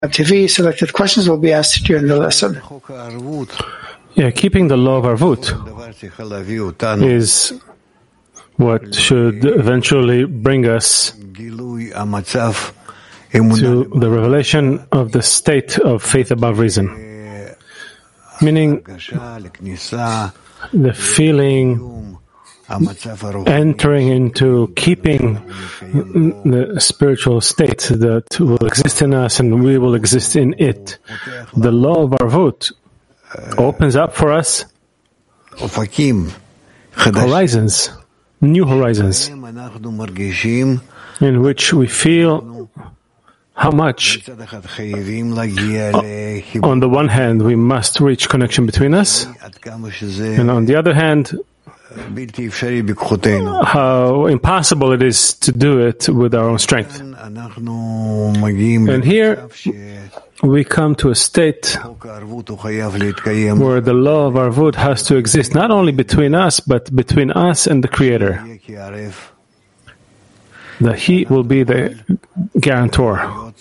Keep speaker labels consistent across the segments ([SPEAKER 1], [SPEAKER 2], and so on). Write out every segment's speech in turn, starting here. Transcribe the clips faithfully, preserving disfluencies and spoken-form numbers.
[SPEAKER 1] T V. Selected questions will be asked during the lesson.
[SPEAKER 2] Yeah, keeping the law of Arvut is what should eventually bring us to the revelation of the state of faith above reason, meaning the feeling, entering into keeping the spiritual state that will exist in us and we will exist in it. The law of Arvut opens up for us horizons, new horizons, in which we feel how much, on the one hand, we must reach connection between us, and on the other hand, how impossible it is to do it with our own strength. And here we come to a state where the law of Arvut has to exist not only between us, but between us and the Creator. That He will be the guarantor.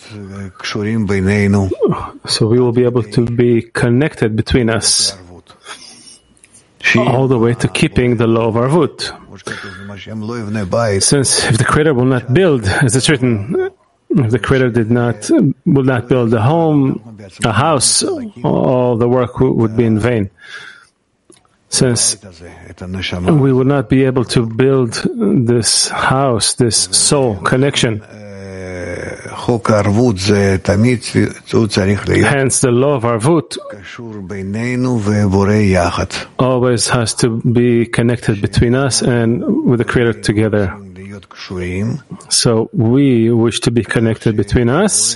[SPEAKER 2] So we will be able to be connected between us, all the way to keeping the law of Arvut. Since if the Creator will not build, as it's written, if the Creator did not will not build a home, a house, all the work would be in vain. Since we would not be able to build this house, this soul connection. Hence, the law of Arvut always has to be connected between us and with the Creator together. So we wish to be connected between us,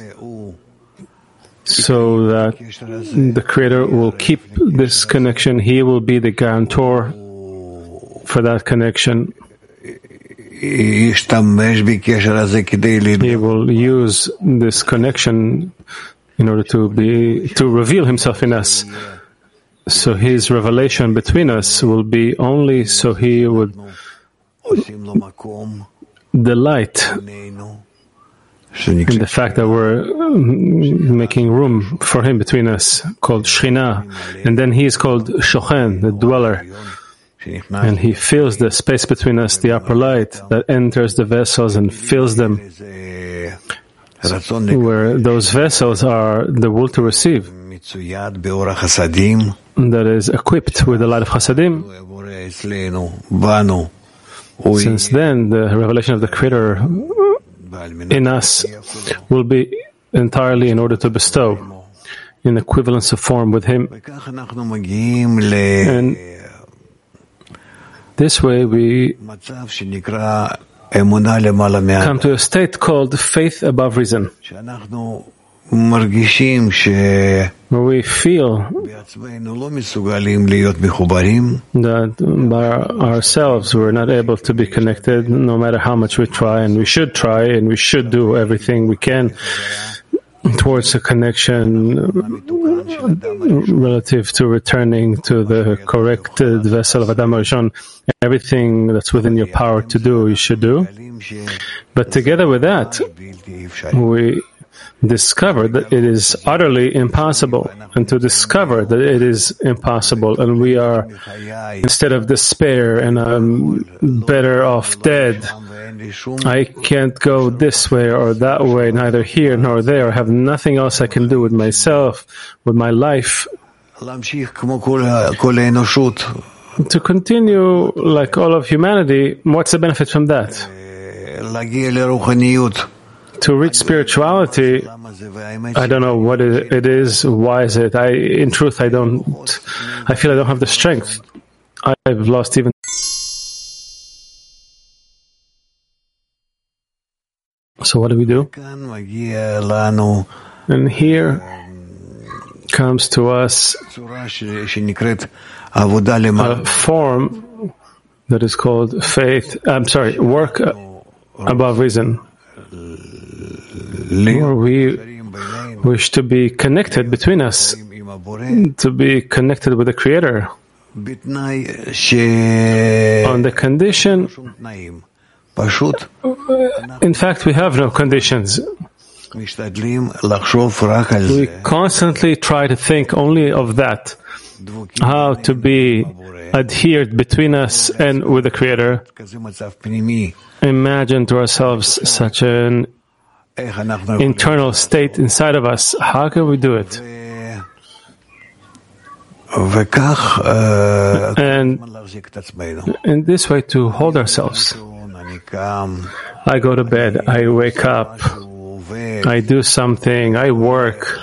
[SPEAKER 2] so that the Creator will keep this connection. He will be the guarantor for that connection. He will use this connection in order to be to reveal Himself in us. So His revelation between us will be only so He would delight in the fact that we're making room for Him between us, called Shekhinah, and then He is called Shochen, the dweller. And He fills the space between us, the upper light that enters the vessels and fills them, where those vessels are the will to receive, that is equipped with the light of Chasadim. Since then, the revelation of the Creator in us will be entirely in order to bestow in equivalence of form with Him. And this way we come to a state called faith above reason, where we feel that by ourselves we're not able to be connected, no matter how much we try, and we should try, and we should do everything we can towards a connection relative to returning to the corrected vessel of Adam Rishon. Everything that's within your power to do, you should do. But together with that, we discover that it is utterly impossible, and to discover that it is impossible, and we are, instead of despair and I'm better off dead, I can't go this way or that way, neither here nor there, I have nothing else I can do with myself, with my life, to continue like all of humanity. What's the benefit from that? To reach spirituality, I don't know what it is, why is it? I, in truth, I don't, I feel I don't have the strength. I've lost even. So what do we do? And here comes to us a form that is called faith, I'm sorry, work above reason, where we wish to be connected between us, to be connected with the Creator, on the condition, in fact, we have no conditions. We constantly try to think only of that, how to be adhered between us and with the Creator. Imagine to ourselves such an internal state inside of us. How can we do it? And in this way, to hold ourselves. I go to bed, I wake up, I do something, I work,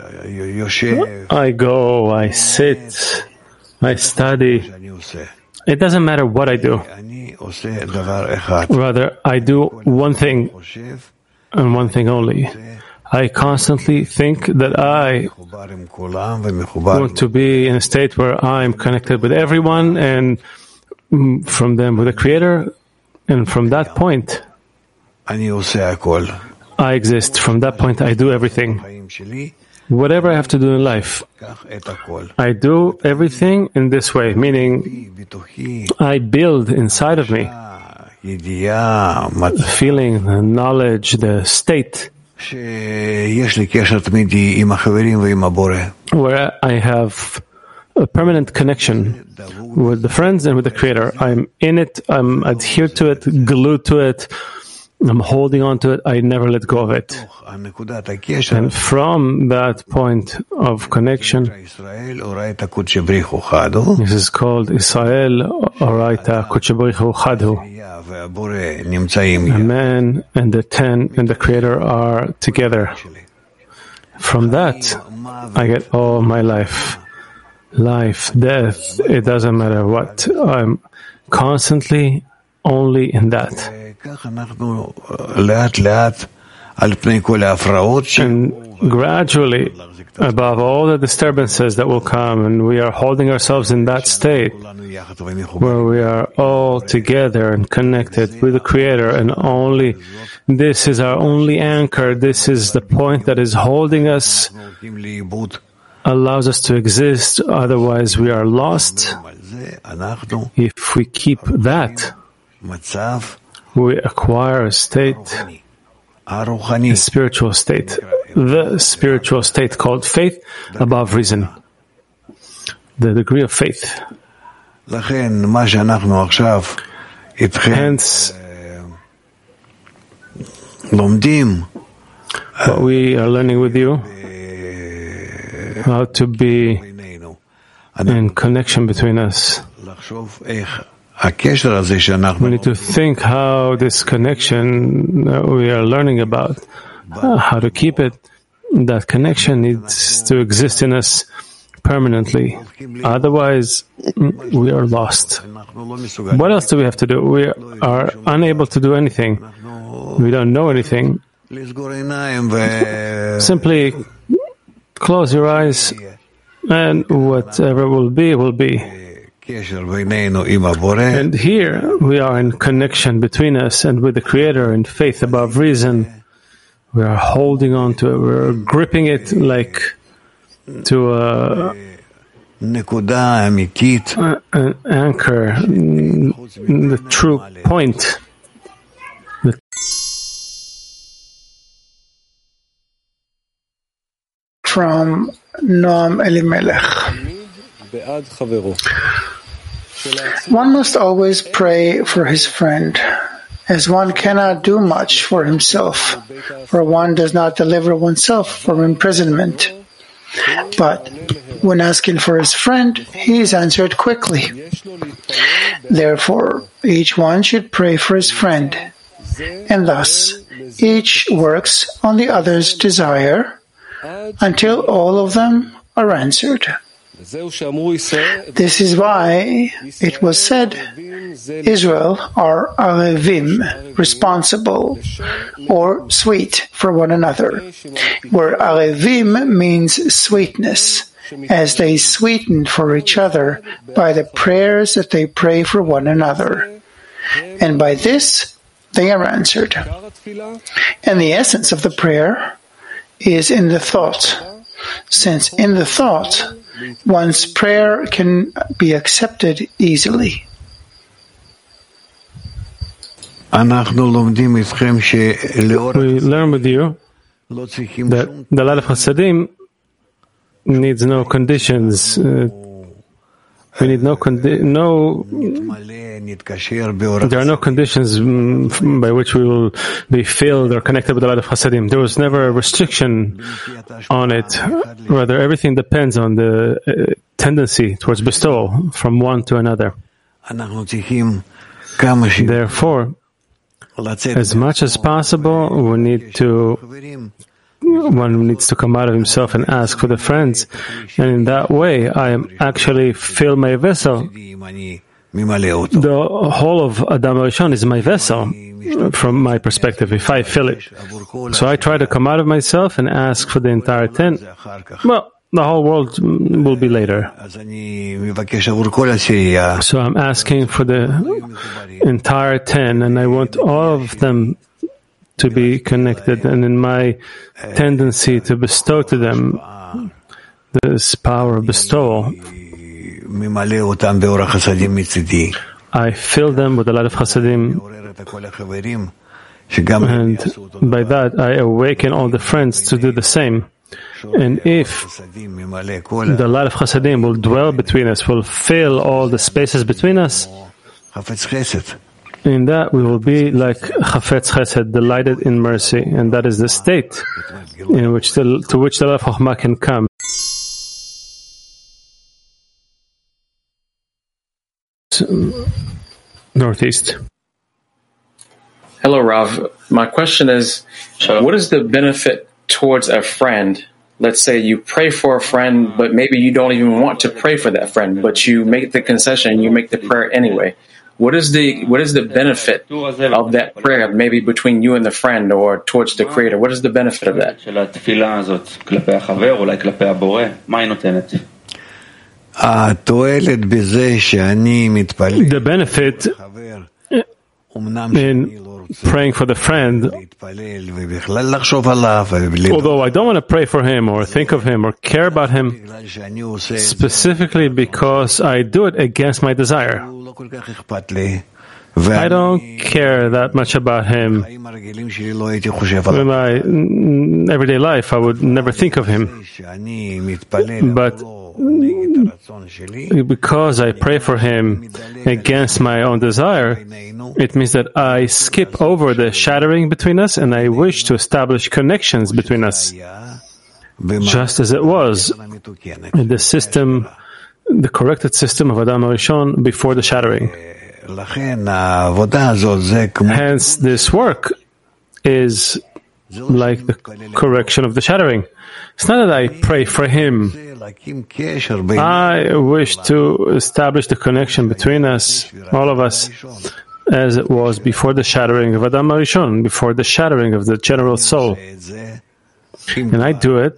[SPEAKER 2] I go, I sit, I study. It doesn't matter what I do. Rather, I do one thing and one thing only. I constantly think that I want to be in a state where I'm connected with everyone and from them with the Creator. And from that point, I exist. From that point, I do everything. Whatever I have to do in life, I do everything in this way, meaning I build inside of me the feeling, the knowledge, the state where I have a permanent connection with the friends and with the Creator. I'm in it, I'm adhered to it, glued to it, I'm holding on to it, I never let go of it. And from that point of connection, this is called Israel Oraita Kuchebrichu Chadhu. A man and the ten and the Creator are together. From that, I get all my life. Life, death, it doesn't matter what. I'm constantly only in that. And gradually, above all the disturbances that will come, and we are holding ourselves in that state where we are all together and connected with the Creator, and only this is our only anchor, this is the point that is holding us, allows us to exist, otherwise we are lost. If we keep that, we acquire a state, a spiritual state, the spiritual state called faith above reason, the degree of faith. Hence, what we are learning with you, how to be in connection between us. We need to think how this connection that we are learning about, uh, how to keep it, that connection needs to exist in us permanently. Otherwise, we are lost. What else do we have to do? We are unable to do anything. We don't know anything. Simply close your eyes, and whatever will be, will be. And here we are in connection between us and with the Creator in faith above reason. We are holding on to it. We're gripping it like to a, an anchor, the true point. The
[SPEAKER 1] From Noam Elimelech. One must always pray for his friend, as one cannot do much for himself, for one does not deliver oneself from imprisonment. But when asking for his friend, he is answered quickly. Therefore, each one should pray for his friend, and thus each works on the other's desire until all of them are answered. This is why it was said, Israel are arevim, responsible, or sweet for one another, where arevim means sweetness, as they sweeten for each other by the prayers that they pray for one another. And by this they are answered. And the essence of the prayer is in the thought, since in the thought, one's prayer can be accepted easily.
[SPEAKER 2] We learn with you that the light of Chasadim needs no conditions. Uh, we need no condi- no. There are no conditions um, by which we will be filled or connected with the light of Chasadim. There was never a restriction on it. Rather, everything depends on the uh, tendency towards bestowal from one to another. Therefore, as much as possible, we need to. One needs to come out of himself and ask for the friends, and in that way, I am actually fill my vessel. The whole of Adam Rishon is my vessel, from my perspective, if I fill it. So I try to come out of myself and ask for the entire ten. Well, the whole world will be later. So I'm asking for the entire ten, and I want all of them to be connected, and in my tendency to bestow to them this power of bestowal, I fill them with the light of Chasadim, and by that I awaken all the friends to do the same. And if the light of Chasadim will dwell between us, will fill all the spaces between us, in that we will be like Chafetz Chesed, delighted in mercy, and that is the state in which the, to which the light of Chochmah can come. Northeast.
[SPEAKER 3] Hello, Rav. My question is, what is the benefit towards a friend? Let's say you pray for a friend, but maybe you don't even want to pray for that friend, but you make the concession, you make the prayer anyway. What is the what is the benefit of that prayer, maybe between you and the friend or towards the Creator? What is the benefit of that?
[SPEAKER 2] The benefit in praying for the friend, although I don't want to pray for him or think of him or care about him, specifically because I do it against my desire. I don't care that much about him. In my everyday life, I would never think of him. But because I pray for him against my own desire, it means that I skip over the shattering between us and I wish to establish connections between us, just as it was in the system, the corrected system of Adam Rishon before the shattering. Hence, this work is like the correction of the shattering. It's not that I pray for him. I wish to establish the connection between us, all of us, as it was before the shattering of Adam Rishon, before the shattering of the general soul. And I do it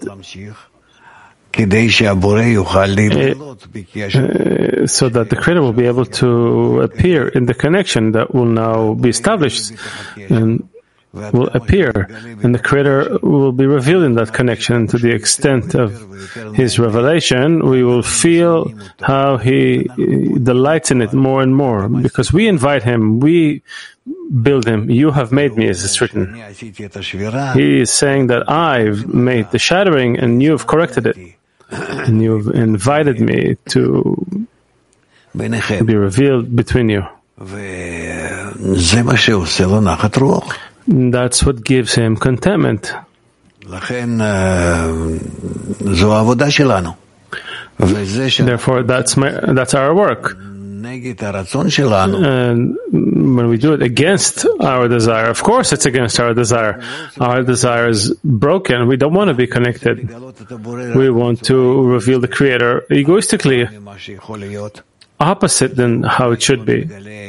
[SPEAKER 2] It, uh, so that the Creator will be able to appear in the connection that will now be established and will appear, and the Creator will be revealed in that connection. To the extent of His revelation, we will feel how He delights in it more and more, because we invite Him, we build Him. You have made me, as it's written. He is saying that I've made the shattering and you have corrected it. And you've invited me to be revealed between you. That's what gives him contentment. Therefore, that's my, that's our work. And when we do it against our desire, of course it's against our desire. Our desire is broken. We don't want to be connected. We want to reveal the Creator egoistically, opposite than how it should be.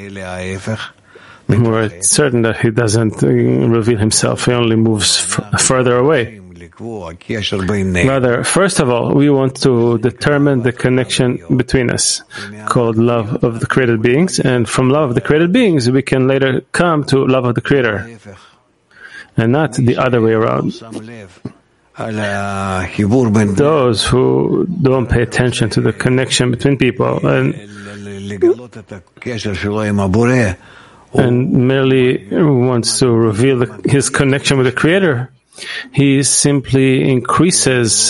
[SPEAKER 2] We're certain that He doesn't reveal Himself. He only moves f- further away. Rather, first of all, we want to determine the connection between us, called love of the created beings, and from love of the created beings, we can later come to love of the Creator, and not the other way around. Those who don't pay attention to the connection between people and, and merely wants to reveal the, his connection with the Creator, he simply increases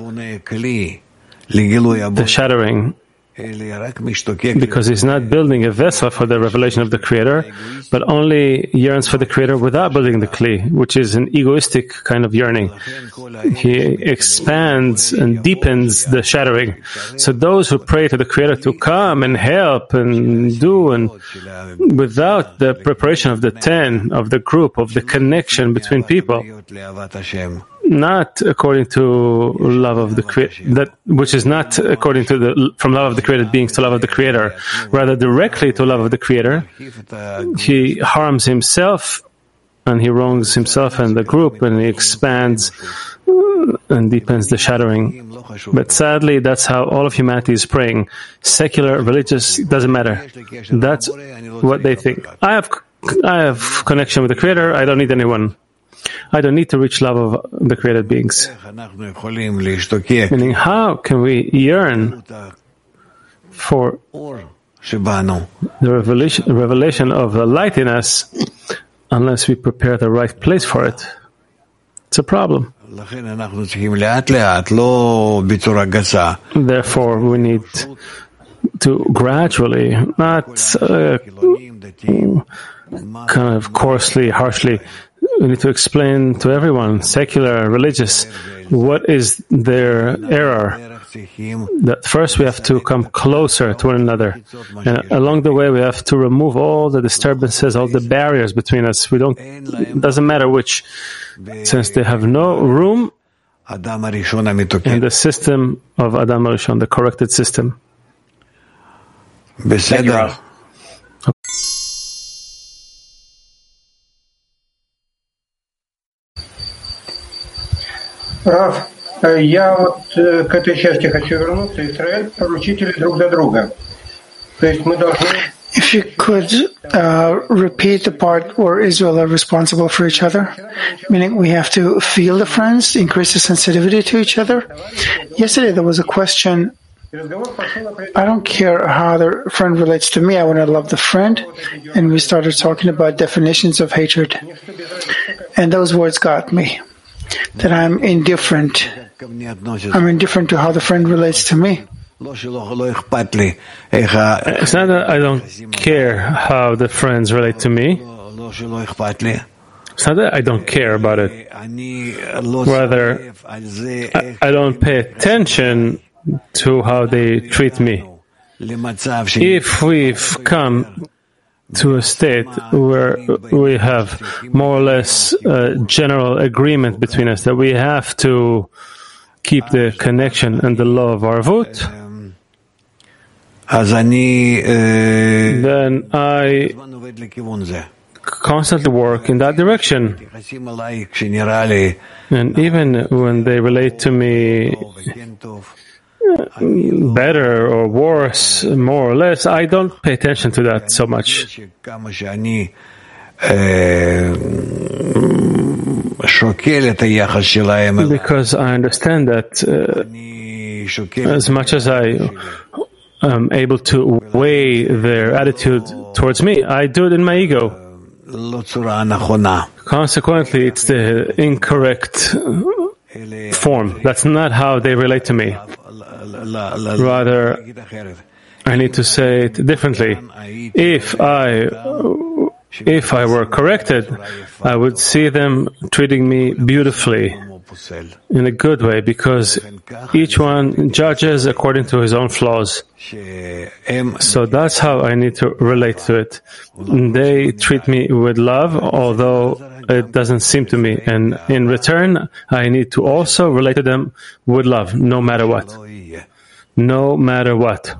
[SPEAKER 2] the shattering, because he's not building a vessel for the revelation of the Creator, but only yearns for the Creator without building the Kli, which is an egoistic kind of yearning. He expands and deepens the shattering. So those who pray to the Creator to come and help and do, and without the preparation of the ten, of the group, of the connection between people, not according to love of the Creator, that which is not according to the from love of the created beings to love of the Creator, rather directly to love of the Creator, he harms himself and he wrongs himself and the group, and he expands and deepens the shattering. But sadly, that's how all of humanity is praying. Secular, religious, doesn't matter. That's what they think. I have, I have connection with the Creator. I don't need anyone. I don't need to reach love of the created beings. Meaning, how can we yearn for the revelation, revelation of the light in us unless we prepare the right place for it? It's a problem. Therefore, we need to gradually, not uh, kind of coarsely, harshly, we need to explain to everyone, secular, religious, what is their error. That first we have to come closer to one another. And along the way we have to remove all the disturbances, all the barriers between us. We don't, it doesn't matter which, since they have no room in the system of Adam HaRishon, the corrected system.
[SPEAKER 3] Thank you, Rav.
[SPEAKER 4] Рав, я вот к этой части хочу вернуться. Израиль поручители друг для друга. То есть мы должны...
[SPEAKER 1] If you could uh, repeat the part where Israel are responsible for each other, meaning we have to feel the friends, increase the sensitivity to each other. Yesterday there was a question, I don't care how the friend relates to me, I want to love the friend, and we started talking about definitions of hatred. And those words got me, that I'm indifferent. I'm indifferent to how the friend relates to me.
[SPEAKER 2] It's not that I don't care how the friends relate to me. It's not that I don't care about it. Rather, I, I don't pay attention to how they treat me. If we've come to a state where we have more or less a general agreement between us that we have to keep the connection and the law of Arvut, then I constantly work in that direction. And even when they relate to me better or worse, more or less, I don't pay attention to that so much. Because I understand that uh, as much as I am able to weigh their attitude towards me, I do it in my ego. Consequently, it's the incorrect form. That's not how they relate to me. Rather, I need to say it differently. If I if I were corrected, I would see them treating me beautifully, in a good way, because each one judges according to his own flaws. So that's how I need to relate to it. They treat me with love, although it doesn't seem to me. And in return, I need to also relate to them with love, no matter what. No matter what.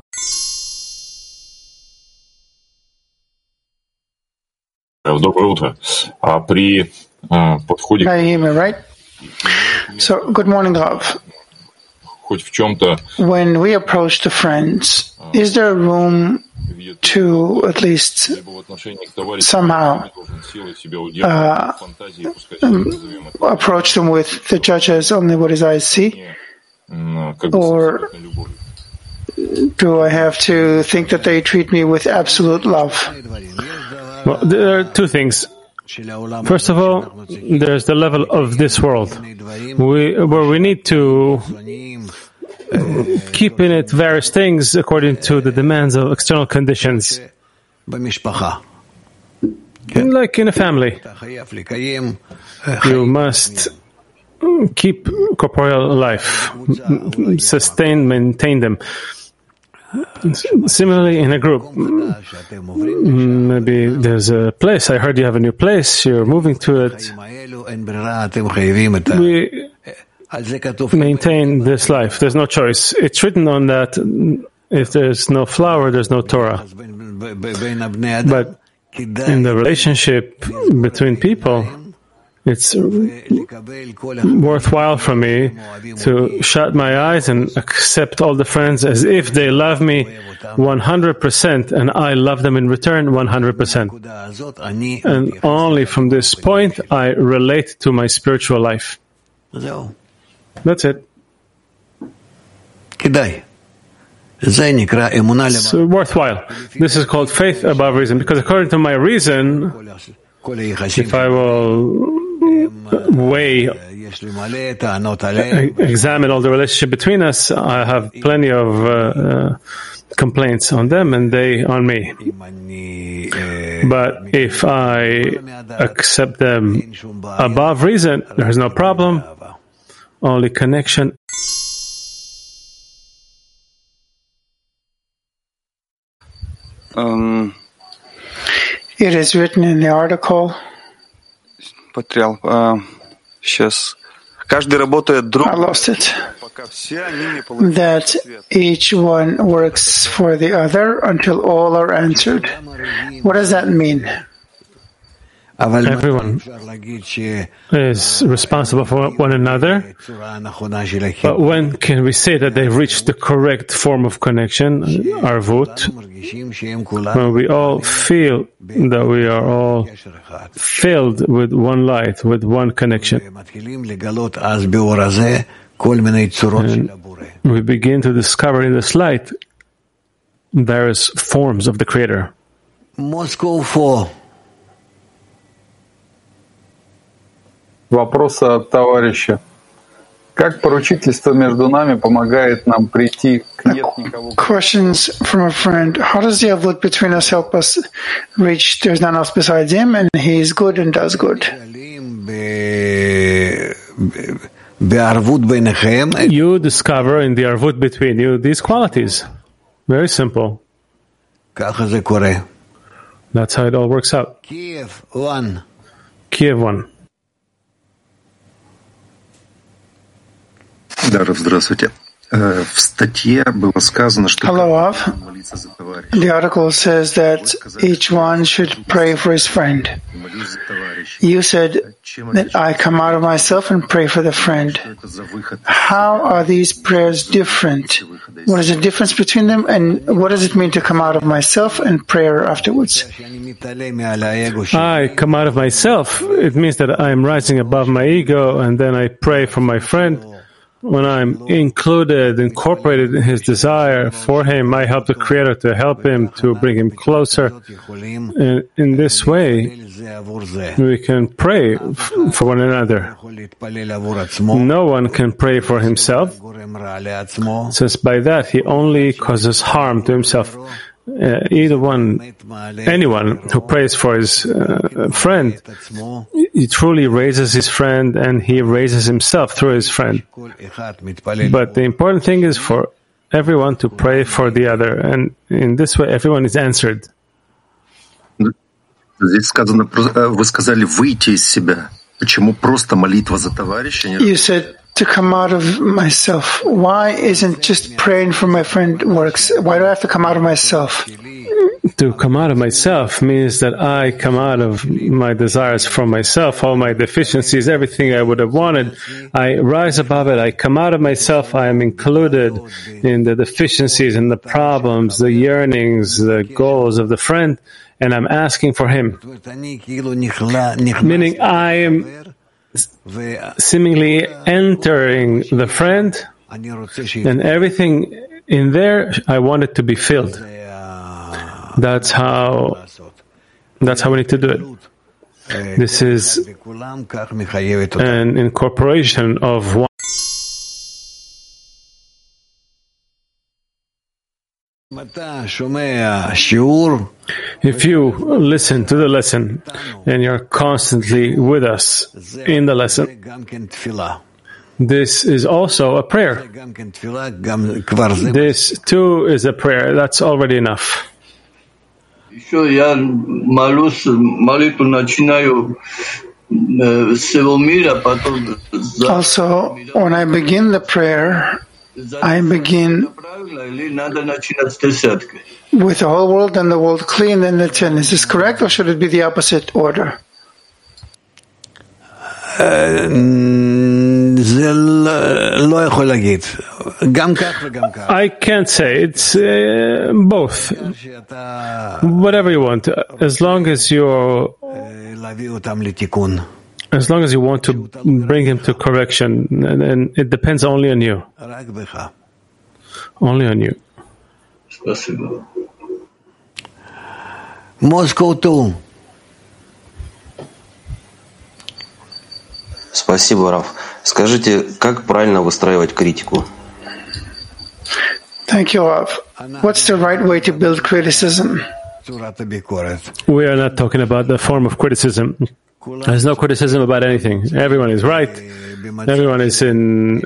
[SPEAKER 5] Доброе утро. А при подходе...
[SPEAKER 1] Can you hear me, right? So, good morning, Rav.
[SPEAKER 5] Хоть в чем-то...
[SPEAKER 1] When we approach the friends, is there room to at least somehow uh, approach them with the judges only what his eyes see? Or do I have to think that they treat me with absolute love?
[SPEAKER 2] Well, there are two things. First of all, there's the level of this world, we, where we need to keep in it various things according to the demands of external conditions. Like in a family, you must keep corporeal life, sustain, maintain them. Similarly, in a group, maybe there's a place. I heard you have a new place. You're moving to it. We maintain this life. There's no choice. It's written on that. If there's no flower, there's no Torah. But in the relationship between people, it's worthwhile for me to shut my eyes and accept all the friends as if they love me one hundred percent and I love them in return one hundred percent. And only from this point I relate to my spiritual life. That's it. It's worthwhile. This is called faith above reason, because according to my reason, if I will weigh, examine all the relationship between us, I have plenty of uh, uh, complaints on them and they on me. But if I accept them above reason, there is no problem, only connection.
[SPEAKER 6] Um,
[SPEAKER 1] it is written in the article
[SPEAKER 6] потерял. Uh, сейчас. Каждый работает друг.
[SPEAKER 1] I lost it. That each one works for the other until all are answered. What does that mean?
[SPEAKER 2] Everyone is responsible for one another, but when can we say that they've reached the correct form of connection, arvut? When we all feel that we are all filled with one light, with one connection. And we begin to discover in this light various forms of the Creator.
[SPEAKER 7] Moscow four.
[SPEAKER 8] Вопрос от товарища. Как поручительство между нами помогает нам прийти к нет никого?
[SPEAKER 1] Questions from a friend. How does the avut between us help us reach there's none else besides him and he is good and does good?
[SPEAKER 2] You discover in the arvut between you these qualities. Very simple. That's how it all works out.
[SPEAKER 7] Kiev one.
[SPEAKER 2] Kiev one.
[SPEAKER 9] Да, здравствуйте. В статье было сказано, что
[SPEAKER 1] Hello, Av. The article says that each one should pray for his friend. You said that I come out of myself and pray for the friend. How are these prayers different? What is the difference between them, and what does it mean to come out of myself and prayer afterwards?
[SPEAKER 2] I come out of myself. It means that I am rising above my ego, and then I pray for my friend. When I'm included, incorporated in his desire for him, I help the Creator to help him, to bring him closer. And in this way, we can pray for one another. No one can pray for himself, since by that he only causes harm to himself. Uh, either one, anyone who prays for his uh, friend, he truly raises his friend and he raises himself through his friend. But the important thing is for everyone to pray for the other, and in this way everyone is answered.
[SPEAKER 9] Здесь сказано, вы сказали выйти из себя. Почему просто молитва за товарища?
[SPEAKER 1] You said to come out of myself. Why isn't just praying for my friend works? Why do I have to come out of myself?
[SPEAKER 2] To come out of myself means that I come out of my desires from myself, all my deficiencies, everything I would have wanted. I rise above it. I come out of myself. I am included in the deficiencies and the problems, the yearnings, the goals of the friend, and I'm asking for him. Meaning I am seemingly entering the friend, and everything in there, I want it to be filled. That's how, that's how we need to do it. This is an incorporation of one. If you listen to the lesson and you're constantly with us in the lesson, this is also a prayer. This too is a prayer. That's already enough.
[SPEAKER 1] Also, when I begin the prayer, I begin with the whole world and the world clean, then the ten. Is this correct, or should it be the opposite order?
[SPEAKER 2] I can't say. It's uh, both. Whatever you want. As long as you're As long as you want to bring him to correction, and, and it depends only on you. Only on you.
[SPEAKER 7] Moscow two.
[SPEAKER 10] Спасибо, Рав. Скажите, как правильно выстраивать критику?
[SPEAKER 1] Thank you, Rav. What's the right way to build criticism?
[SPEAKER 2] We are not talking about the form of criticism. There's no criticism about anything. Everyone is right. Everyone is in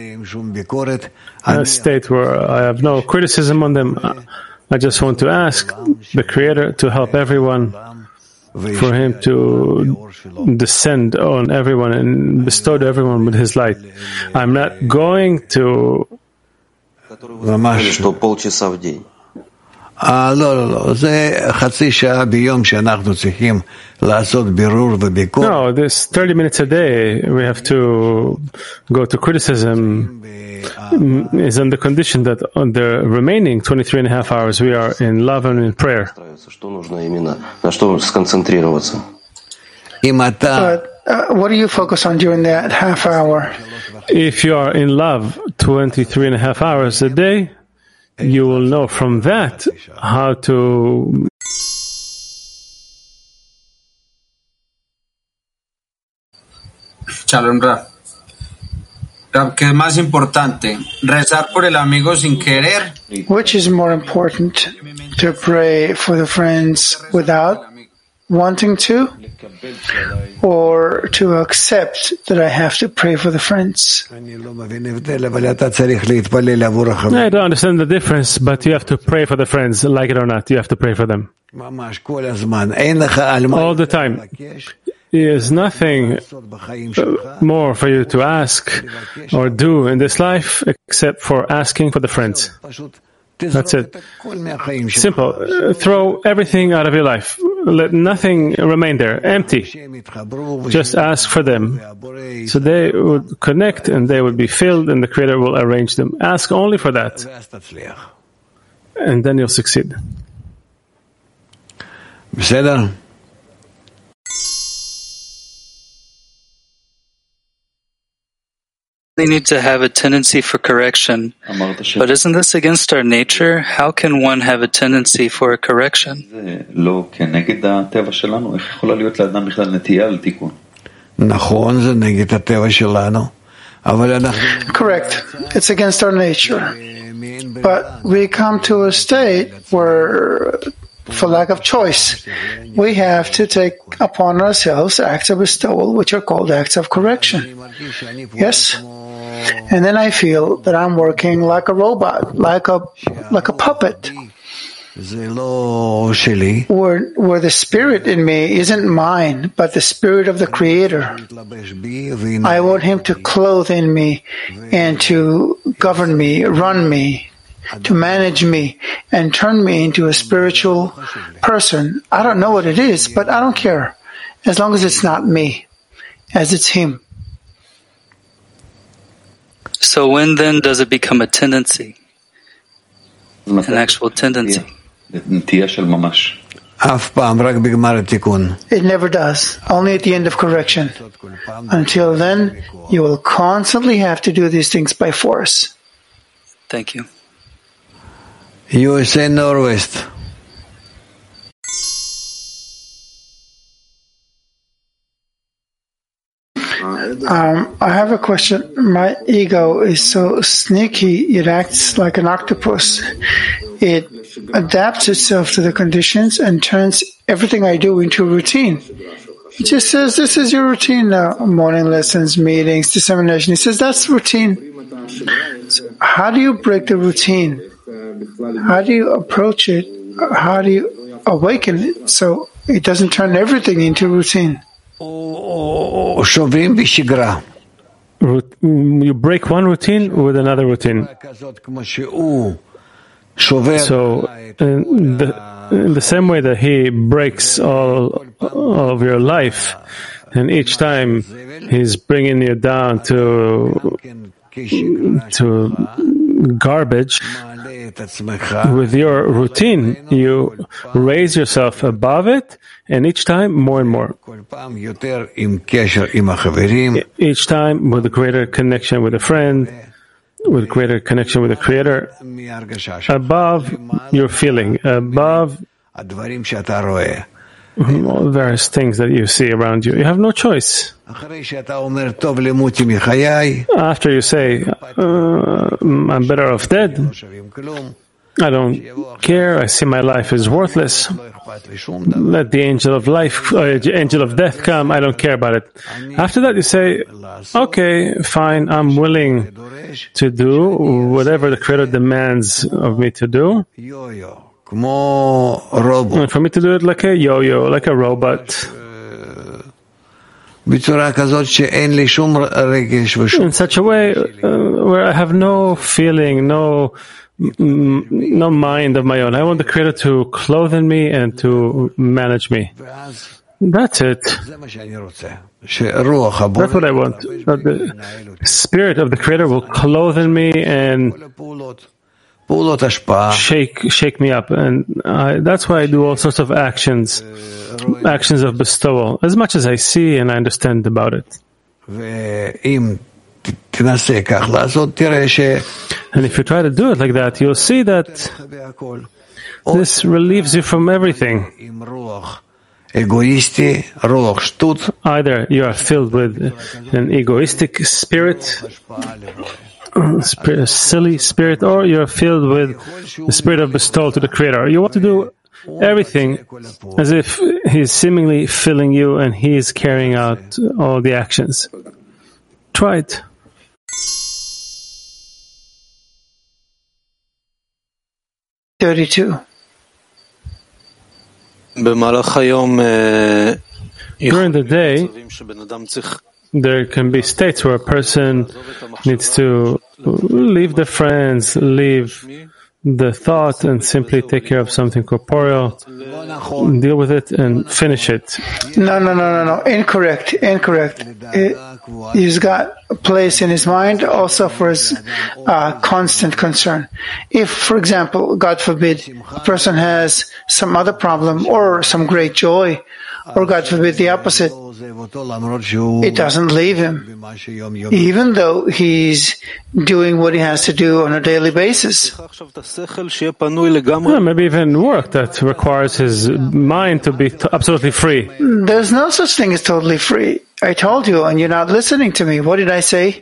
[SPEAKER 2] a state where I have no criticism on them. I just want to ask the Creator to help everyone, for Him to descend on everyone and bestow to everyone with His light. I'm not going to...
[SPEAKER 10] Что полчаса в день.
[SPEAKER 7] לא, לא, לא. זה חצי שעה ביום שאנחנו צריכים לעשות בירור וביקור.
[SPEAKER 2] No, this thirty minutes a day we have to go to criticism is on the condition that on the remaining twenty-three and a half hours we are in love and in prayer.
[SPEAKER 10] Что нужно именно, на что сконцентрироваться?
[SPEAKER 1] But uh, what do you focus on during that half hour?
[SPEAKER 2] If you are in love twenty-three and a half hours a day, you will know from that how to
[SPEAKER 11] Shalom, Rav. Rav, ¿qué es más importante? ¿Rezar por el amigo sin querer?
[SPEAKER 1] Which is more important, to pray for the friends without wanting to, or to accept that I have to pray for the friends?
[SPEAKER 2] I don't understand the difference, but you have to pray for the friends, like it or not. You have to pray for them. All the time. There's nothing more for you to ask or do in this life except for asking for the friends. That's it. Simple. Throw everything out of your life. Let nothing remain there, empty. Just ask for them. So they would connect and they would be filled and the Creator will arrange them. Ask only for that. And then you'll succeed.
[SPEAKER 12] They need to have a tendency for correction. But isn't this against our nature? How can one have a tendency for a correction?
[SPEAKER 1] Correct. It's against our nature. But we come to a state where, for lack of choice, we have to take upon ourselves acts of bestowal, which are called acts of correction. Yes? And then I feel that I'm working like a robot, like a like a puppet, where, where the spirit in me isn't mine, but the spirit of the Creator. I want Him to clothe in me and to govern me, run me, to manage me, and turn me into a spiritual person. I don't know what it is, but I don't care, as long as it's not me, as it's Him.
[SPEAKER 12] So when then does it become a tendency? An actual tendency?
[SPEAKER 1] It never does. Only at the end of correction. Until then, you will constantly have to do these things by force.
[SPEAKER 12] Thank you.
[SPEAKER 7] U S A Northwest.
[SPEAKER 1] Um, I have a question. My ego is so sneaky, it acts like an octopus. It adapts itself to the conditions and turns everything I do into a routine. It just says, this is your routine now. Morning lessons, meetings, dissemination. He says, that's routine. So how do you break the routine? How do you approach it? How do you awaken it so it doesn't turn everything into routine?
[SPEAKER 2] You break one routine with another routine. So, in the, in the same way that he breaks all, all of your life, and each time he's bringing you down to to garbage, with your routine, you raise yourself above it, and each time more and more. Each time with a greater connection with a friend, with greater connection with the Creator, above your feeling, above all the various things that you see around you. You have no choice. After you say, uh, I'm better off dead, I don't care, I see my life is worthless, let the angel of life, uh, angel of death come, I don't care about it. After that you say, okay, fine, I'm willing to do whatever the Creator demands of me to do. And for me to do it like a yo-yo, like a robot. In such a way uh, where I have no feeling, no no mind of my own. I want the Creator to clothe in me and to manage me. That's it. That's what I want. That the Spirit of the Creator will clothe in me and shake shake me up. And I, that's why I do all sorts of actions, actions of bestowal, as much as I see and I understand about it. And if you try to do it like that, you'll see that this relieves you from everything. Either you are filled with an egoistic spirit, spirit, silly spirit, or you're filled with the spirit of bestowal to the Creator. You want to do everything as if He's seemingly filling you and He's carrying out all the actions. Try it.
[SPEAKER 1] thirty-two.
[SPEAKER 2] During the day, there can be states where a person needs to leave the friends, leave the thought, and simply take care of something corporeal, deal with it, and finish it.
[SPEAKER 1] No, no, no, no, no. Incorrect. Incorrect. It, he's got a place in his mind also for his uh, constant concern. If, for example, God forbid, a person has some other problem or some great joy, or God forbid the opposite, it doesn't leave him, even though he's doing what he has to do on a daily basis.
[SPEAKER 2] Yeah, maybe even work that requires his mind to be t- absolutely free.
[SPEAKER 1] There's no such thing as totally free. I told you, and you're not listening to me. What did I say?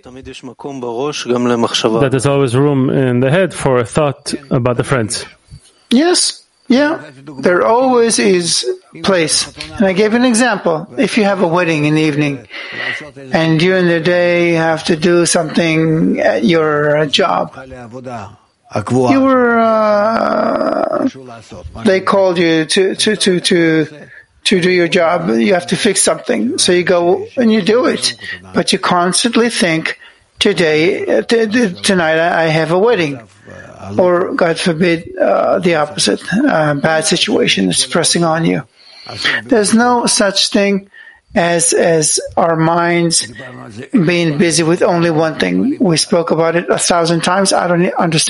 [SPEAKER 2] That there's always room in the head for a thought about the friends.
[SPEAKER 1] Yes. Yeah, there always is place. And I gave an example. If you have a wedding in the evening, and during the day you have to do something at your job, you were, uh, they called you to, to, to, to, to do your job. You have to fix something. So you go and you do it. But you constantly think, today, t- t- tonight I have a wedding. Or, God forbid, uh, the opposite, uh, bad situation is pressing on you. There's no such thing as as our minds being busy with only one thing. We spoke about it a thousand times. I don't understand.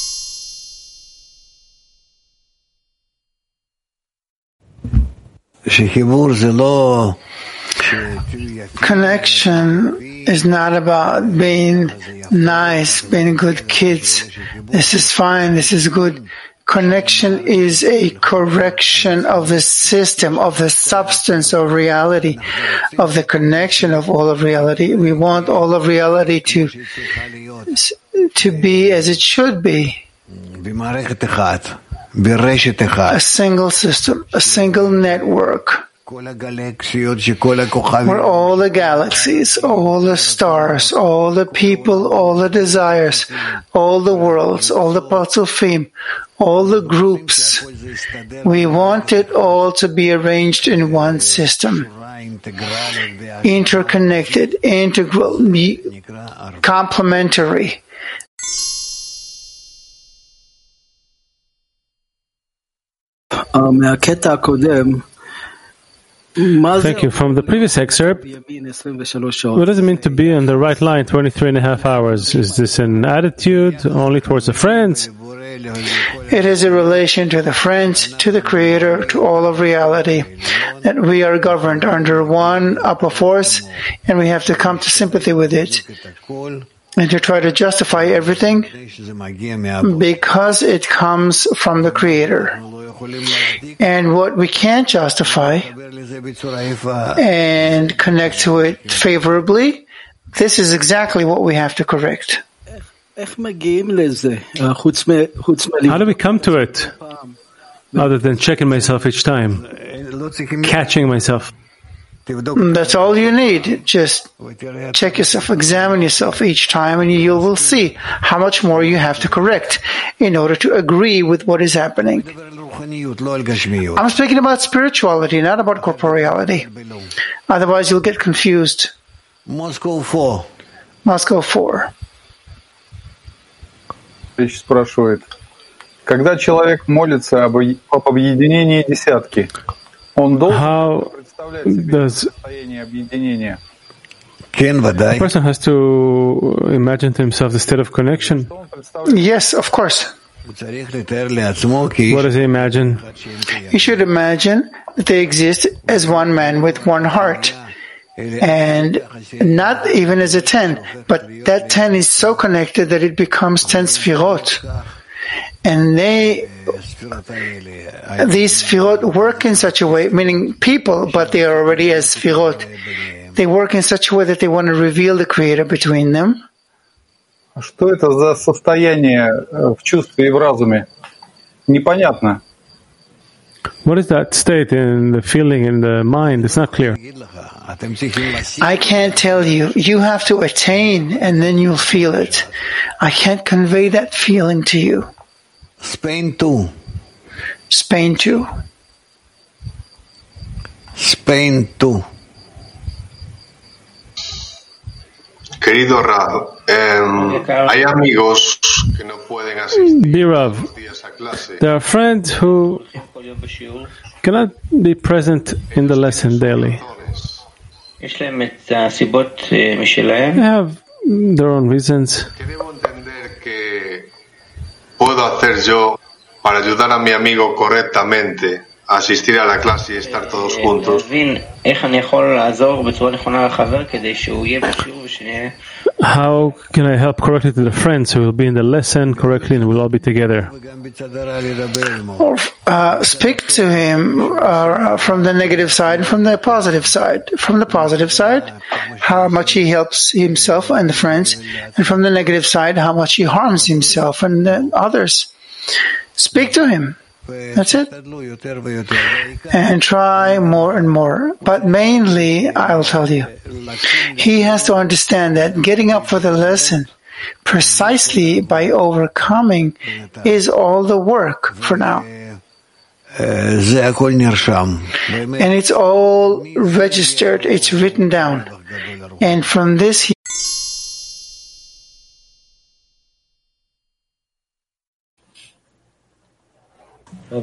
[SPEAKER 1] Connection is not about being nice, being good kids. This is fine, this is good. connection is a correction of the system, of the substance of reality, of the connection of all of reality. We want all of reality to, to be as it should be. A single system, a single network, where all the galaxies, all the stars, all the people, all the desires, all the worlds, all the Parzufim, all the groups, we want it all to be arranged in one system, interconnected, integral, complementary.
[SPEAKER 2] Thank you. From the previous excerpt, what does it mean to be on the right line twenty-three and a half hours? Is this an attitude only towards the friends?
[SPEAKER 1] It is a relation to the friends, to the Creator, to all of reality, that we are governed under one upper force, and we have to come to sympathy with it, and to try to justify everything because it comes from the Creator. And what we can't justify and connect to it favorably, this is exactly what we have to correct.
[SPEAKER 2] How do we come to it, other than checking myself each time, catching myself?
[SPEAKER 1] That's all you need. Just check yourself, examine yourself each time, and you will see how much more you have to correct in order to agree with what is happening. I'm speaking about spirituality, not about corporeality. Otherwise, you'll get confused.
[SPEAKER 7] Moscow four.
[SPEAKER 1] Moscow four.
[SPEAKER 8] Спрашивает, когда человек молится об объединении десятки, он должен представлять себе состояние объединения?
[SPEAKER 2] A person has to imagine to himself the state of connection.
[SPEAKER 1] Yes, of course.
[SPEAKER 2] What does he imagine?
[SPEAKER 1] He should imagine that they exist as one man with one heart. And not even as a ten, but that ten is so connected that it becomes ten sfirot. And they, these sfirot work in such a way, meaning people, but they are already as sfirot. They work in such a way that they want to reveal the Creator between them.
[SPEAKER 8] Что это за состояние в чувстве и в разуме? Непонятно.
[SPEAKER 2] What is that state in the feeling in the mind? It's not clear.
[SPEAKER 1] I can't tell you. You have to attain and then you'll feel it. I can't convey that feeling to you.
[SPEAKER 7] Spain two.
[SPEAKER 1] Spain two.
[SPEAKER 7] Spain two.
[SPEAKER 13] Querido Rav, eh, hay amigos que no pueden asistir
[SPEAKER 2] Birav,
[SPEAKER 13] a clase.
[SPEAKER 2] There are friends who cannot be present in the lesson daily. They have their own reasons.
[SPEAKER 13] ¿Qué debo entender que puedo hacer yo para ayudar a mi amigo correctamente a asistir a la clase y estar todos juntos?
[SPEAKER 2] How can I help correctly to the friends who will be in the lesson correctly and we'll all be together?
[SPEAKER 1] Uh, speak to him uh, from the negative side and from the positive side. From the positive side, how much he helps himself and the friends, and from the negative side, how much he harms himself and the others. Speak to him. That's it. And try more and more. But mainly, I'll tell you, he has to understand that getting up for the lesson precisely by overcoming is all the work for now. And it's all registered, it's written down. And from this, he
[SPEAKER 7] For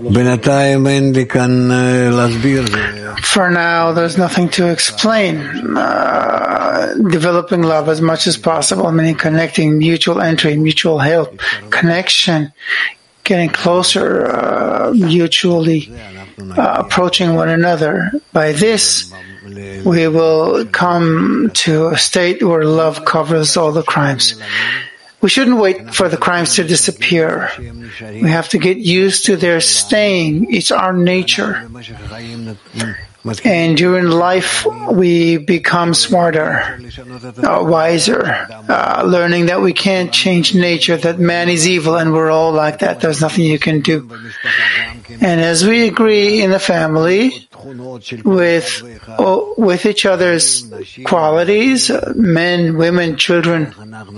[SPEAKER 1] now, there's nothing to explain. Uh, developing love as much as possible, meaning connecting, mutual entry, mutual help, connection, getting closer, uh, mutually uh, approaching one another. By this, we will come to a state where love covers all the crimes. we shouldn't wait for the crimes to disappear. We have to get used to their staying. It's our nature. And during life, we become smarter, uh, wiser, uh, learning that we can't change nature, that man is evil, and we're all like that. There's nothing you can do. And as we agree in the family with oh, with each other's qualities, uh, men, women, children,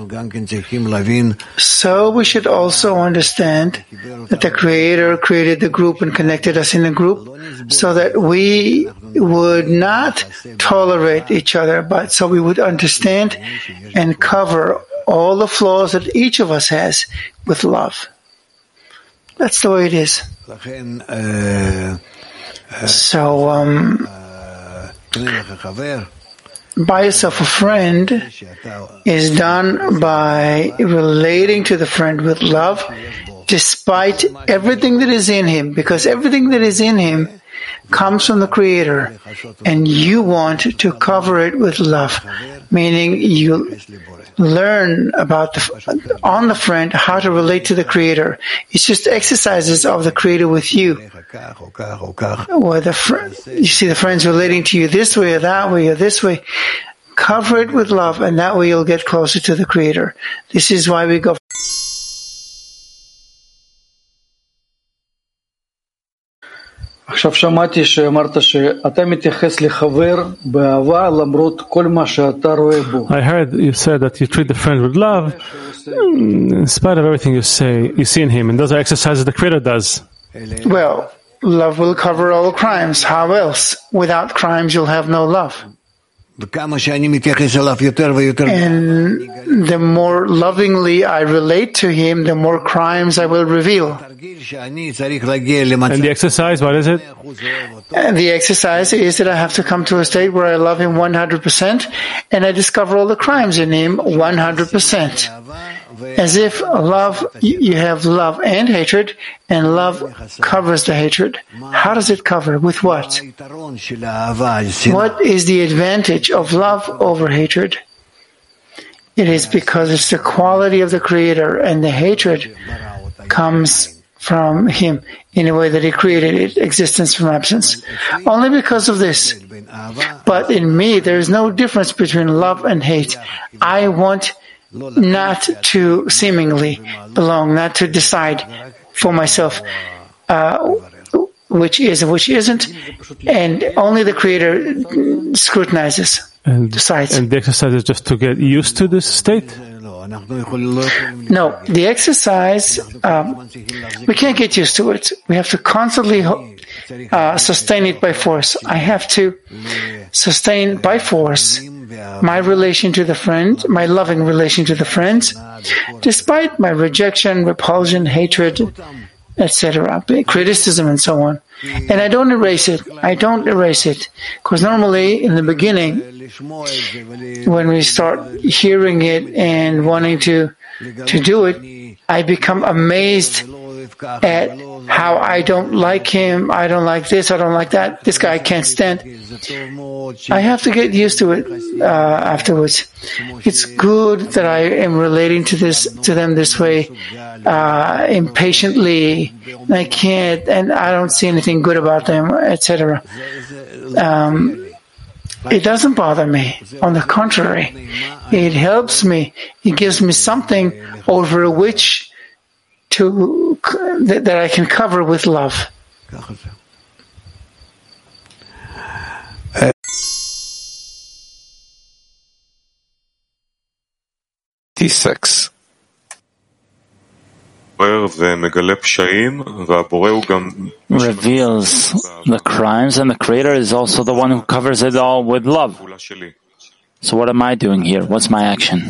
[SPEAKER 1] so we should also understand that the Creator created the group and connected us in a group so that we would not tolerate each other, but so we would understand and cover all the flaws that each of us has with love. That's the way it is. So, um, buy yourself a friend is done by relating to the friend with love, despite everything that is in him, because everything that is in him comes from the Creator, and you want to cover it with love, meaning you learn about the, on the friend how to relate to the Creator. It's just exercises of the Creator with you. Where the friend, you see the friends relating to you this way or that way or this way. Cover it with love, and that way you'll get closer to the Creator. This is why we go.
[SPEAKER 14] עכשיו שמעתי שאמרת שאתה מתייחס לחבר באהבה למרות כל מה שאתה רואה בו.
[SPEAKER 2] I heard you said that you treat the friend with love in spite of everything you say, you see in him, and those are exercises the Creator does.
[SPEAKER 1] Well, love will cover all crimes. How else? Without crimes, you'll have no love. And the more lovingly I relate to him, the more crimes I will reveal.
[SPEAKER 2] And the exercise, what is it?
[SPEAKER 1] And the exercise is that I have to come to a state where I love him one hundred percent, and I discover all the crimes in him one hundred percent. As if love, you have love and hatred, and love covers the hatred. How does it cover? With what? What is the advantage of love over hatred? It is because it's the quality of the Creator, and the hatred comes from Him in a way that He created it, existence from absence. Only because of this. But in me, there is no difference between love and hate. I want not to seemingly belong, not to decide for myself uh, which is and which isn't, and only the Creator scrutinizes,
[SPEAKER 2] and,
[SPEAKER 1] decides.
[SPEAKER 2] And the exercise is just to get used to this state?
[SPEAKER 1] No, the exercise, um, we can't get used to it. We have to constantly uh, sustain it by force. I have to sustain by force my relation to the friend, my loving relation to the friends, despite my rejection, repulsion, hatred, et cetera, criticism and so on. And I don't erase it. I don't erase it. Because normally, in the beginning, when we start hearing it and wanting to, to do it, I become amazed at how I don't like him, I don't like this, I don't like that, this guy I can't stand. I have to get used to it uh, afterwards. It's good that I am relating to this to them this way, uh, impatiently. I can't, and I don't see anything good about them, et cetera. Um, it doesn't bother me. On the contrary, it helps me. It gives me something over which to that, that I can cover with love.
[SPEAKER 15] T-six.
[SPEAKER 16] Reveals the crimes, and the Creator is also the one who covers it all with love. So what am I doing here? What's my action?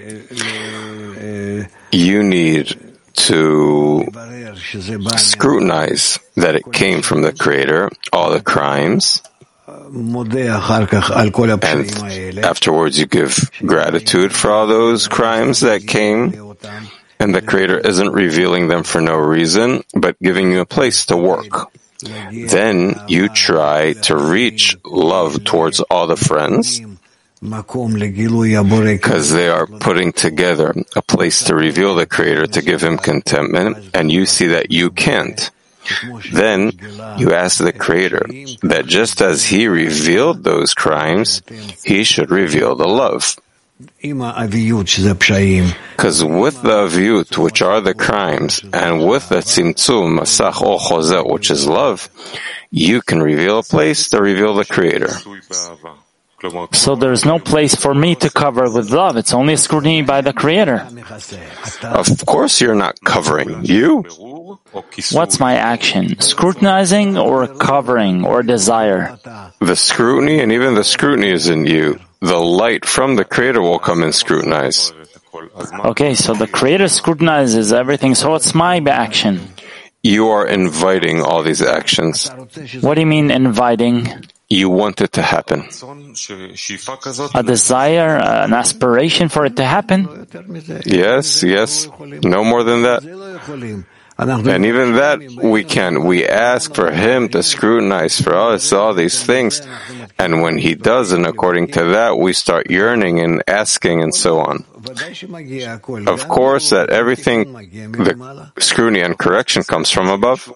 [SPEAKER 15] You need to scrutinize that it came from the Creator, all the crimes, and afterwards you give gratitude for all those crimes that came, and the Creator isn't revealing them for no reason, but giving you a place to work. Then you try to reach love towards all the friends, because they are putting together a place to reveal the Creator, to give Him contentment, and you see that you can't. Then you ask the Creator that just as He revealed those crimes, He should reveal the love. Because with the aviyut, which are the crimes, and with the tzimtzum, masach or chozeh, which is love, you can reveal a place to reveal the Creator.
[SPEAKER 16] So there's no place for me to cover with love. It's only scrutiny by the Creator.
[SPEAKER 15] Of course you're not covering. You?
[SPEAKER 16] What's my action? Scrutinizing or covering or desire?
[SPEAKER 15] The scrutiny, and even the scrutiny is in you. The light from the Creator will come and scrutinize.
[SPEAKER 16] Okay, so the Creator scrutinizes everything, so what's my action?
[SPEAKER 15] You are inviting all these actions.
[SPEAKER 16] What do you mean inviting?
[SPEAKER 15] You want it to happen.
[SPEAKER 16] A desire, an aspiration for it to happen?
[SPEAKER 15] Yes, yes. No more than that. And even that we can. We ask for Him to scrutinize for us all these things. And when He does, and according to that, we start yearning and asking and so on. Of course, that everything, the scrutiny and correction comes from above.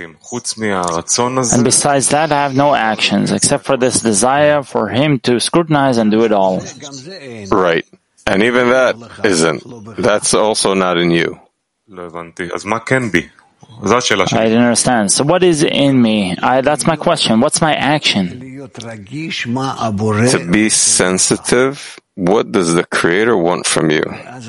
[SPEAKER 16] And besides that, I have no actions, except for this desire for Him to scrutinize and do it all.
[SPEAKER 15] Right. And even that isn't. That's also not in you.
[SPEAKER 16] I didn't understand. So what is in me? I, that's my question. What's my action?
[SPEAKER 15] To be sensitive. What does the Creator want from you?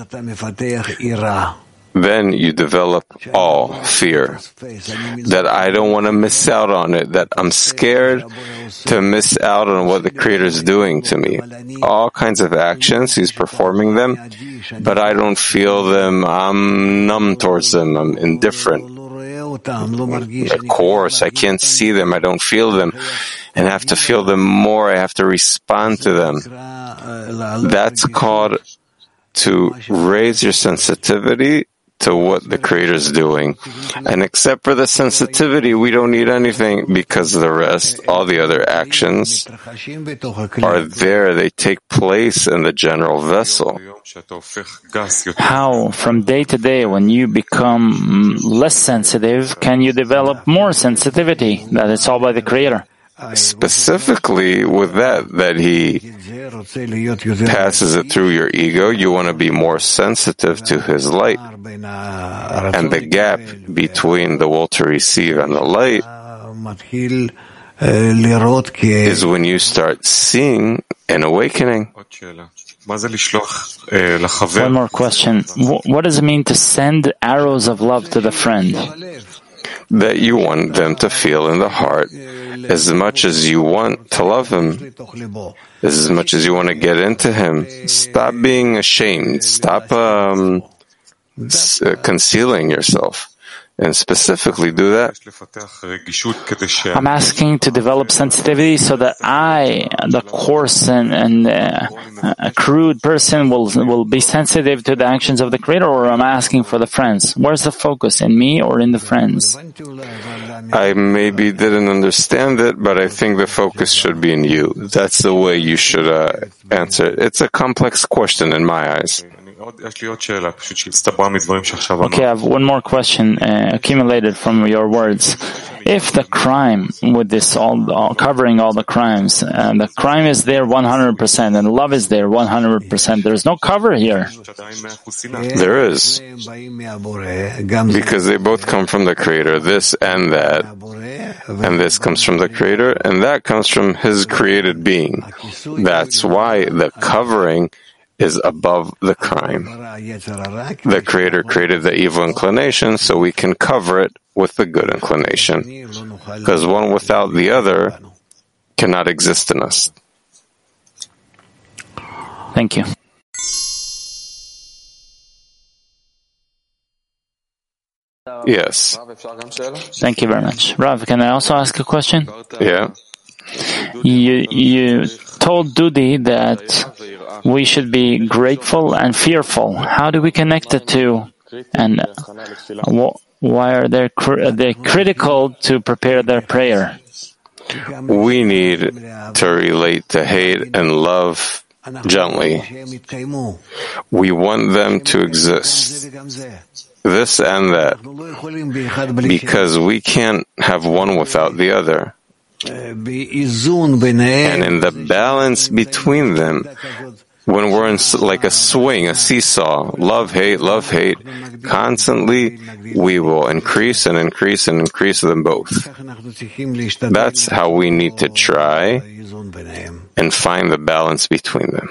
[SPEAKER 15] Then you develop all fear. That I don't want to miss out on it. That I'm scared to miss out on what the Creator is doing to me. All kinds of actions, He's performing them, but I don't feel them. I'm numb towards them. I'm indifferent. Of course, I can't see them. I don't feel them. And I have to feel them more. I have to respond to them. That's called to raise your sensitivity to what the Creator is doing. And except for the sensitivity, we don't need anything, because the rest, all the other actions, are there. They take place in the general vessel.
[SPEAKER 16] How, from day to day, when you become less sensitive, can you develop more sensitivity? That it's all by the Creator.
[SPEAKER 15] Specifically with that, that He passes it through your ego, you want to be more sensitive to His light. And the gap between the will to receive and the light is when you start seeing an awakening.
[SPEAKER 16] One more question. What does it mean to send arrows of love to the friend?
[SPEAKER 15] That you want them to feel in the heart as much as you want to love Him, as much as you want to get into Him. Stop being ashamed. Stop um, s- uh, concealing yourself. And specifically do that.
[SPEAKER 16] I'm asking to develop sensitivity so that I, the coarse and, and uh, a crude person, will will be sensitive to the actions of the Creator, or I'm asking for the friends. Where's the focus, in me or in the friends?
[SPEAKER 15] I maybe didn't understand it, but I think the focus should be in you. That's the way you should uh, answer it. It's a complex question in my eyes.
[SPEAKER 16] Okay, I have one more question uh, accumulated from your words. If the crime with this all, all covering all the crimes, and the crime is there one hundred percent and love is there one hundred percent, there's no cover here.
[SPEAKER 15] There is. Because they both come from the Creator, this and that. And this comes from the Creator, and that comes from His created being. That's why the covering is above the crime. The Creator created the evil inclination so we can cover it with the good inclination. Because one without the other cannot exist in us.
[SPEAKER 16] Thank you.
[SPEAKER 15] Yes.
[SPEAKER 16] Thank you very much. Rav, can I also ask a question?
[SPEAKER 15] Yeah.
[SPEAKER 16] You, you told Dudi that we should be grateful and fearful. How do we connect the two? And why are they, are they critical to prepare their prayer?
[SPEAKER 15] We need to relate to hate and love gently. We want them to exist, this and that, because we can't have one without the other. And in the balance between them, when we're in like a swing, a seesaw, love, hate, love, hate, constantly, we will increase and increase and increase them both. That's how we need to try and find the balance between them.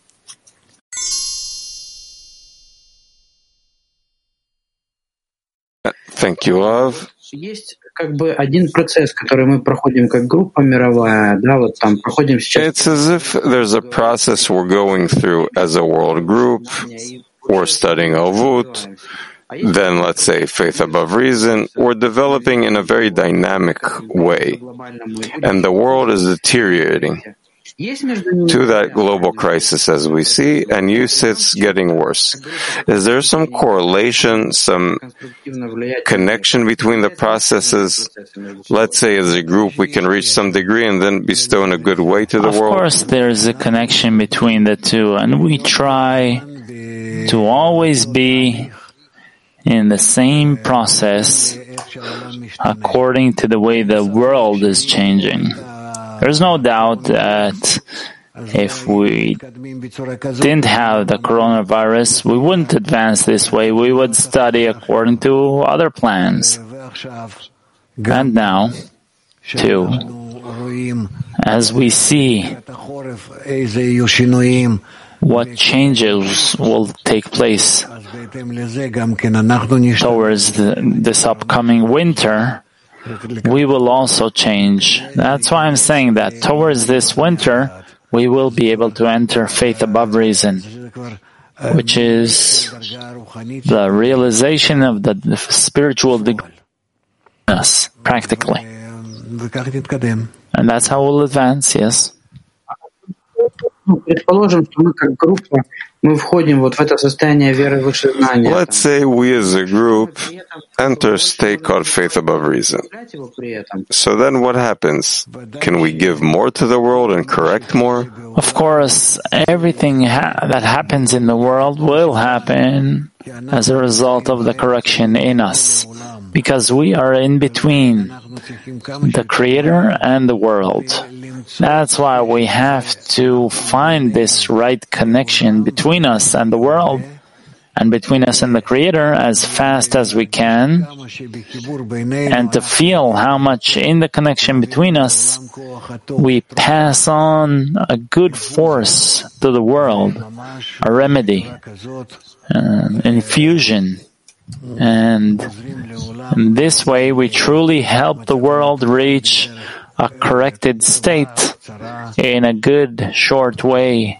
[SPEAKER 15] Thank you, Love.
[SPEAKER 17] Есть как бы один процесс, который мы проходим как группа мировая, да, вот там проходим сейчас.
[SPEAKER 15] It's as if there's a process we're going through as a world group. We're studying Ovut, then let's say Faith Above Reason. We're developing in a very dynamic way, and the world is deteriorating to that global crisis as we see, and use it's getting worse. Is there some correlation, some connection between the processes? Let's say as a group we can reach some degree and then bestow in a good way to the
[SPEAKER 16] of
[SPEAKER 15] world?
[SPEAKER 16] Of course there's a connection between the two, and we try to always be in the same process according to the way the world is changing. There's no doubt that if we didn't have the coronavirus, we wouldn't advance this way. We would study according to other plans. And now, too, as we see what changes will take place towards the, this upcoming winter, we will also change. That's why I'm saying that towards this winter, we will be able to enter faith above reason, which is the realization of the, the spiritual degree in us, practically. And that's how we'll advance, yes.
[SPEAKER 17] Предположим, что мы как группа, мы входим вот в это состояние веры выше знания.
[SPEAKER 15] Let's say we as a group enter a state called faith above reason. So then what happens? Can we give more to the world and correct more?
[SPEAKER 16] Of course, everything ha- that happens in the world will happen as a result of the correction in us, because we are in between the Creator and the world. That's why we have to find this right connection between us and the world, and between us and the Creator as fast as we can, and to feel how much in the connection between us we pass on a good force to the world, a remedy, an infusion. And in this way we truly help the world reach a corrected state in a good, short way.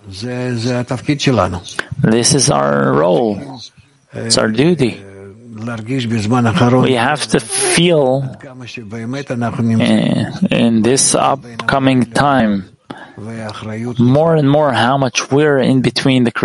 [SPEAKER 16] This is our role. It's our duty. We have to feel in this upcoming time more and more how much we're in between the